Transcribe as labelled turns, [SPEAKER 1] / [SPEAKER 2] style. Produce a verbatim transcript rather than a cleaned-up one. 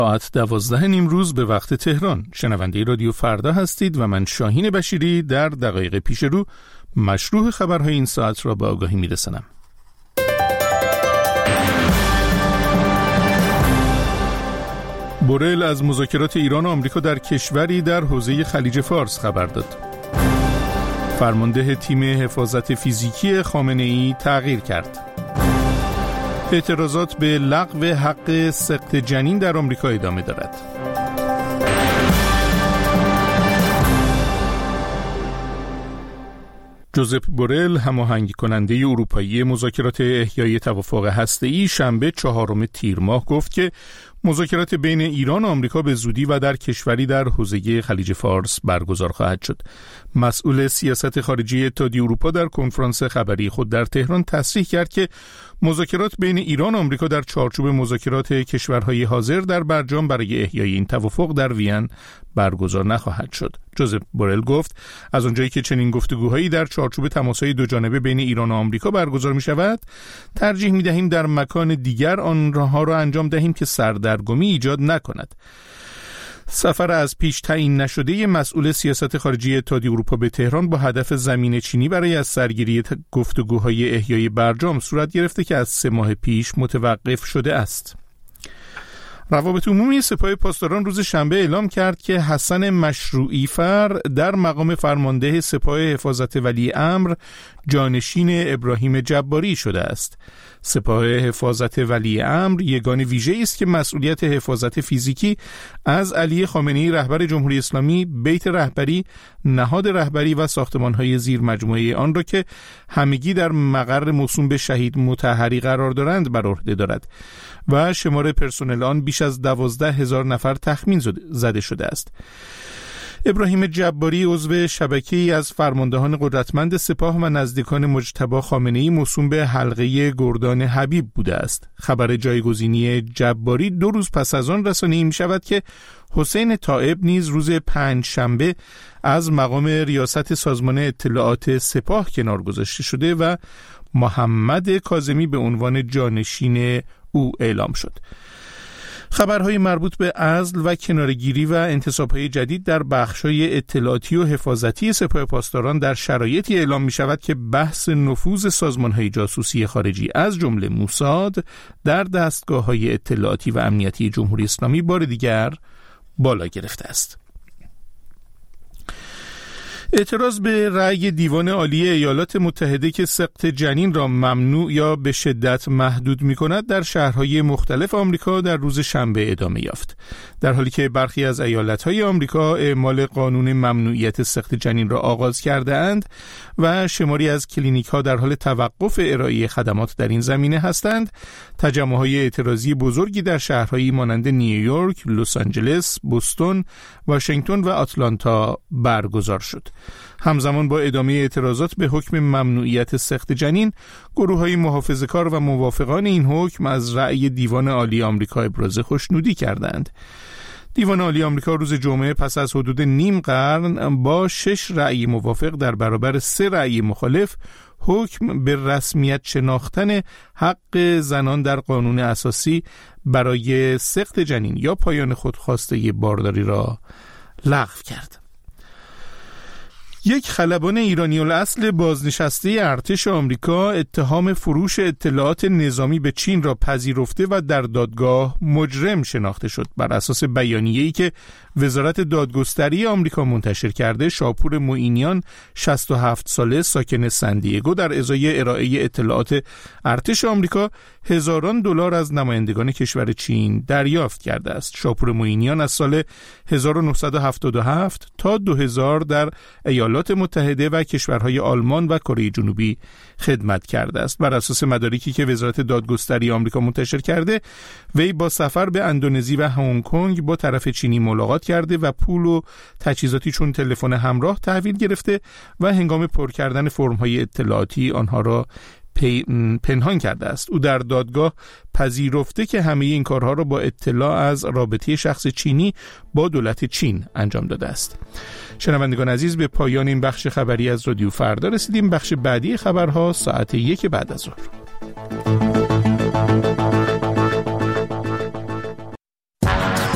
[SPEAKER 1] ساعت دوازده نیم روز به وقت تهران. شنونده رادیو فردا هستید و من شاهین بشیری در دقایق پیش رو مشروع خبرهای این ساعت را به آگاهی میرسانم. بورل از مذاکرات ایران و آمریکا در کشوری در حوزه خلیج فارس خبر داد. فرمانده تیم حفاظت فیزیکی خامنه‌ای تغییر کرد. اعتراضات به لغو حق سقط جنین در آمریکا ادامه دارد. جوزپ بورل، هماهنگ کننده اروپایی مذاکرات احیای توافق هسته‌ای، شنبه چهارم تیر ماه گفت که مذاکرات بین ایران و آمریکا به زودی و در کشوری در حوزه خلیج فارس برگزار خواهد شد. مسئول سیاست خارجی اتحادیه اروپا در کنفرانس خبری خود در تهران تصریح کرد که مذاکرات بین ایران و آمریکا در چارچوب مذاکرات کشورهای حاضر در برجام برای احیای این توافق در وین برگزار نخواهد شد. جوزپ بورل گفت از آنجایی که چنین گفتگوهایی در چارچوب تماس‌های دو جانبه بین ایران و آمریکا برگزار می شود، ترجیح می دهیم در مکان دیگر آنها را انجام دهیم که سردرگمی ایجاد نکند. سفر از پیش تعیین نشده مسئول سیاست خارجی اتحادیه اروپا به تهران با هدف زمین چینی برای از سرگیری گفتگوهای احیای برجام صورت گرفته که از سه ماه پیش متوقف شده است. روابط عمومی سپاه پاسداران روز شنبه اعلام کرد که حسن مشروعی فر در مقام فرمانده سپاه حفاظت ولی امر جانشین ابراهیم جباری شده است. سپاه حفاظت ولی امر یگان ویژه است که مسئولیت حفاظت فیزیکی از علی خامنه‌ای رهبر جمهوری اسلامی، بیت رهبری، نهاد رهبری و ساختمان‌های زیر مجموعه آن را که همگی در مقر موسوم به شهید مطهری قرار دارند بر عهده دارد و شمار پرسنل آن بیش از دوازده هزار نفر تخمین زده شده است. ابراهیم جباری عضو شبکه‌ای از فرماندهان قدرتمند سپاه و نزدیکان مجتبی خامنه‌ای موسوم به حلقه گردان حبیب بوده است. خبر جایگزینی جباری دو روز پس از آن رسانه‌ای می‌شود که حسین طائب نیز روز پنج شنبه از مقام ریاست سازمان اطلاعات سپاه کنار گذاشته شده و محمد کاظمی به عنوان جانشین او اعلام شد. خبرهای مربوط به عزل و کناره‌گیری و انتصاب‌های جدید در بخش‌های اطلاعاتی و حفاظتی سپاه پاسداران در شرایطی اعلام می‌شود که بحث نفوذ سازمان‌های جاسوسی خارجی از جمله موساد در دستگاه‌های اطلاعاتی و امنیتی جمهوری اسلامی بار دیگر بالا گرفته است. اعتراض به رأی دیوان عالی ایالات متحده که سقط جنین را ممنوع یا به شدت محدود می‌کند در شهرهای مختلف آمریکا در روز شنبه ادامه یافت. در حالی که برخی از ایالت‌های آمریکا اعمال قانون ممنوعیت سقط جنین را آغاز کرده اند و شماری از کلینیک‌ها در حال توقف ارائه خدمات در این زمینه هستند، تجمع‌های اعتراضی بزرگی در شهرهایی مانند نیویورک، لس آنجلس، بوستون، واشنگتن و آتلانتا برگزار شد. همزمان با ادامه اعتراضات به حکم ممنوعیت سقط جنین، گروه‌های محافظه‌کار و موافقان این حکم از رأی دیوان عالی آمریکا ابراز خوشنودی کردند. دیوان عالی آمریکا روز جمعه پس از حدود نیم قرن با شش رأی موافق در برابر سه رأی مخالف حکم به رسمیت شناختن حق زنان در قانون اساسی برای سقط جنین یا پایان خودخواسته بارداری را لغو کرد. یک خلبان ایرانی الاصل بازنشسته ارتش آمریکا اتهام فروش اطلاعات نظامی به چین را پذیرفته و در دادگاه مجرم شناخته شد. بر اساس بیانیه‌ای که وزارت دادگستری آمریکا منتشر کرده، شاپور معینیان شصت و هفت ساله ساکن سندیگو در ازای ارائه اطلاعات ارتش آمریکا هزاران دلار از نمایندگان کشور چین دریافت کرده است. شاپور معینیان از سال هزار و نهصد و هفتاد و هفت تا دو هزار در ایالات متحده و کشورهای آلمان و کره جنوبی خدمت کرده است. بر اساس مدارکی که وزارت دادگستری آمریکا منتشر کرده، وی با سفر به اندونزی و هنگ کنگ با طرف چینی ملاقات کرده و پول و تجهیزاتی چون تلفن همراه تحویل گرفته و هنگام پر کردن فرم‌های اطلاعاتی آنها را پنهان کرده است. او در دادگاه پذیرفته که همه این کارها را با اطلاع از رابطه شخص چینی با دولت چین انجام داده است. شنوندگان عزیز، به پایان این بخش خبری از رادیو فردا رسیدیم. بخش بعدی خبرها ساعت یک بعد از ظهر.